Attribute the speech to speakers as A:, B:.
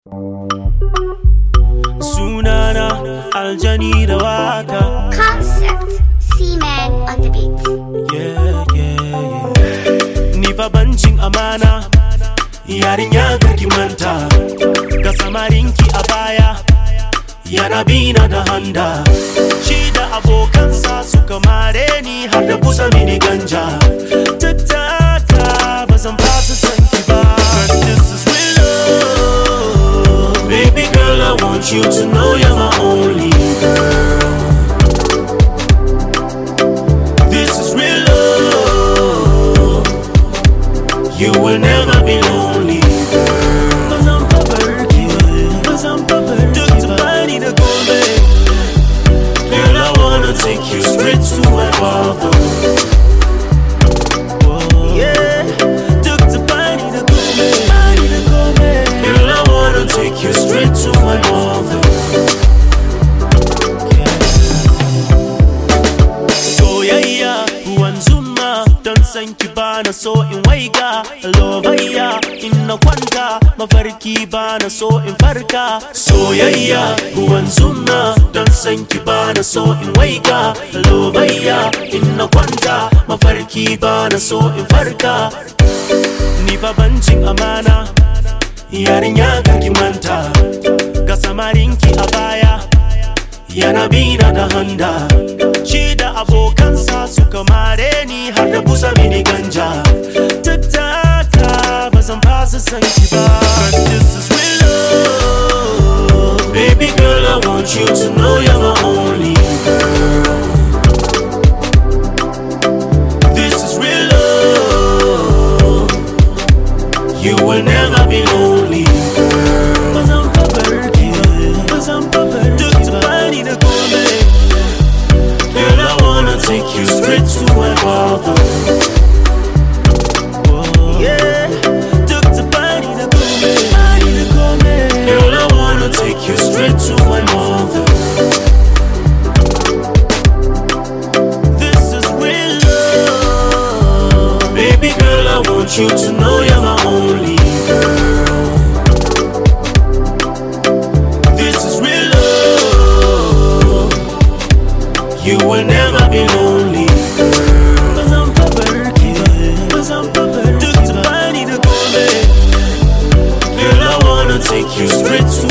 A: Sunana Aljani da waka.
B: Concept C-Man on the beat.
A: Yeah. Ni fa bancin amana, yarinya karki manta. Ga samarinki a baya, yana bina da handa. Shi da abokansa suka mare ni har da kusa mini ganja. Tattata ba zan fasa sanki ba. 'Cause this is real love. Baby girl, I want you to know you're my only girl. This is real love. You will never be lonely, girl. 'Cause I'm Paperky, 'cause I'm Paperky. Took the body to go back. Girl, I wanna take you straight to my father. Yeah, took the body to go back. Girl, I wanna take you straight to my mother. Soyayya ruwan zuma, don san ki bana so in waiga. Lobayya in na kwanta, mafarki bana so in farka. Soyayya ruwan zuma, don san ki bana so in waiga. Lobayya in na kwanta, mafarki bana so in farka. Ni fa bancin amana, yarinya karki manta. Ga samarinki a baya, yana bina da handa. Shi da abokansa suka mare ni har da busa mini ganja. Tattata ba zan fasa sanki ba. 'Cause this is real love. Baby girl, I want you to know you're my only girl. This is real love. You will never be lonely, girl. 'Cause I'm Paperky, 'cause I'm Paperky. Took the body to go back. Girl, I wanna take you straight to my father. Yeah, took the body to go back. Girl, I wanna take you straight to my mother. This is real love. Baby girl, I want you to know you're my only girl. This is real love. You will never be lonely, girl. 'Cause I'm Paperky, 'cause I'm Paperky. Took the body to go back. Girl, I wanna take you straight to